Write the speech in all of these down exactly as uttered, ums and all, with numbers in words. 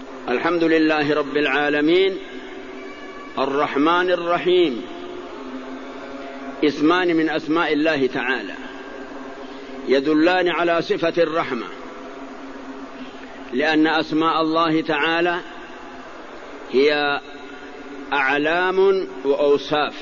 الحمد لله رب العالمين الرحمن الرحيم، اسمان من أسماء الله تعالى يدلان على صفة الرحمة، لأن أسماء الله تعالى هي أعلام وأوصاف.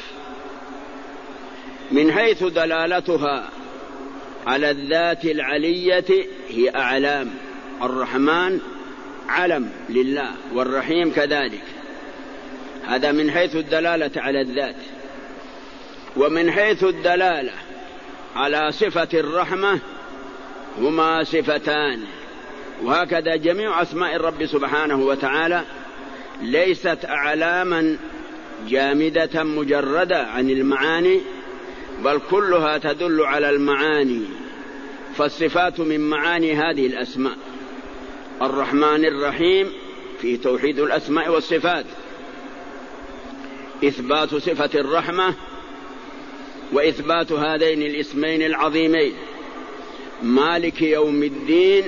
من حيث دلالتها على الذات العلية هي أعلام، الرحمن علم لله والرحيم كذلك، هذا من حيث الدلالة على الذات. ومن حيث الدلالة على صفة الرحمة هما صفتان، وهكذا جميع أسماء الرب سبحانه وتعالى ليست أعلاما جامدة مجردة عن المعاني، بل كلها تدل على المعاني، فالصفات من معاني هذه الأسماء. الرحمن الرحيم في توحيد الأسماء والصفات، إثبات صفة الرحمة وإثبات هذين الاسمين العظيمين. مالك يوم الدين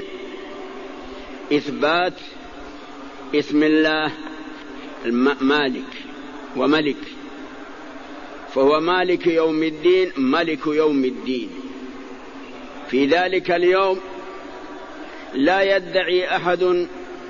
إثبات اسم الله مالك وملك، فهو مالك يوم الدين ملك يوم الدين. في ذلك اليوم لا يدعي أحد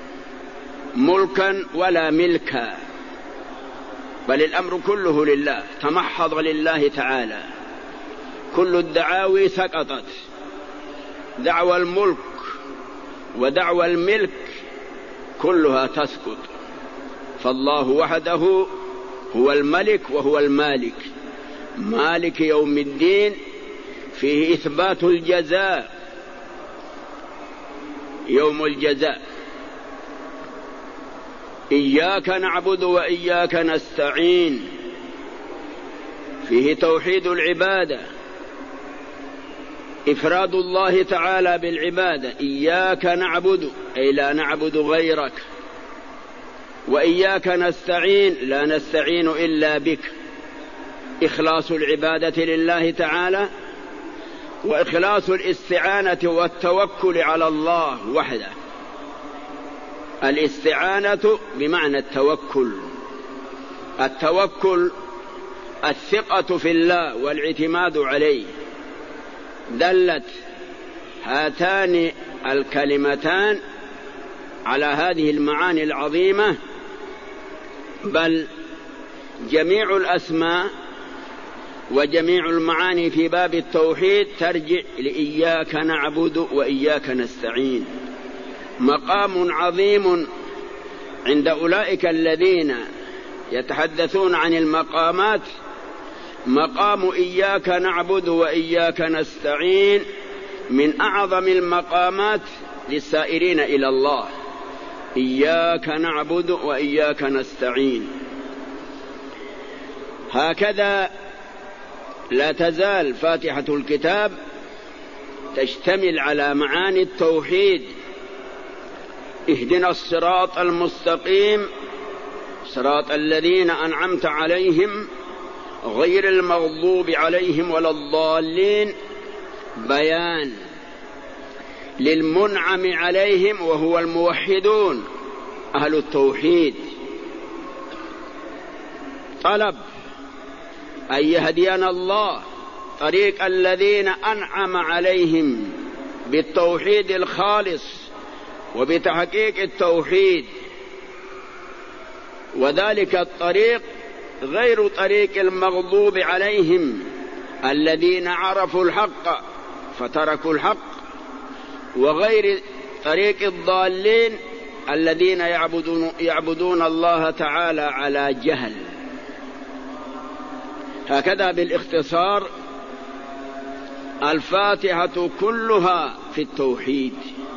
ملكا ولا ملكا، بل الأمر كله لله، تمحض لله تعالى. كل الدعاوي سقطت، دعوى الملك ودعوى الملك كلها تسقط، فالله وحده هو الملك وهو المالك. مالك يوم الدين فيه إثبات الجزاء، يوم الجزاء. إياك نعبد وإياك نستعين فيه توحيد العبادة، إفراد الله تعالى بالعبادة. إياك نعبد أي لا نعبد غيرك، وإياك نستعين لا نستعين إلا بك، إخلاص العبادة لله تعالى وإخلاص الاستعانة والتوكل على الله وحده. الاستعانة بمعنى التوكل، التوكل الثقة في الله والاعتماد عليه. دلت هاتان الكلمتان على هذه المعاني العظيمة، بل جميع الأسماء وجميع المعاني في باب التوحيد ترجع لإياك نعبد وإياك نستعين. مقام عظيم عند أولئك الذين يتحدثون عن المقامات، مقام إياك نعبد وإياك نستعين من أعظم المقامات للسائرين إلى الله. إياك نعبد وإياك نستعين. هكذا لا تزال فاتحة الكتاب تشتمل على معاني التوحيد. اهدنا الصراط المستقيم صراط الذين أنعمت عليهم غير المغضوب عليهم ولا الضالين، بيان للمنعم عليهم وهو الموحدون أهل التوحيد. طلب أن يهدينا الله طريق الذين أنعم عليهم بالتوحيد الخالص وبتحقيق التوحيد، وذلك الطريق غير طريق المغضوب عليهم الذين عرفوا الحق فتركوا الحق، وغير طريق الضالين الذين يعبدون, يعبدون الله تعالى على جهل. هكذا بالاختصار الفاتحة كلها في التوحيد.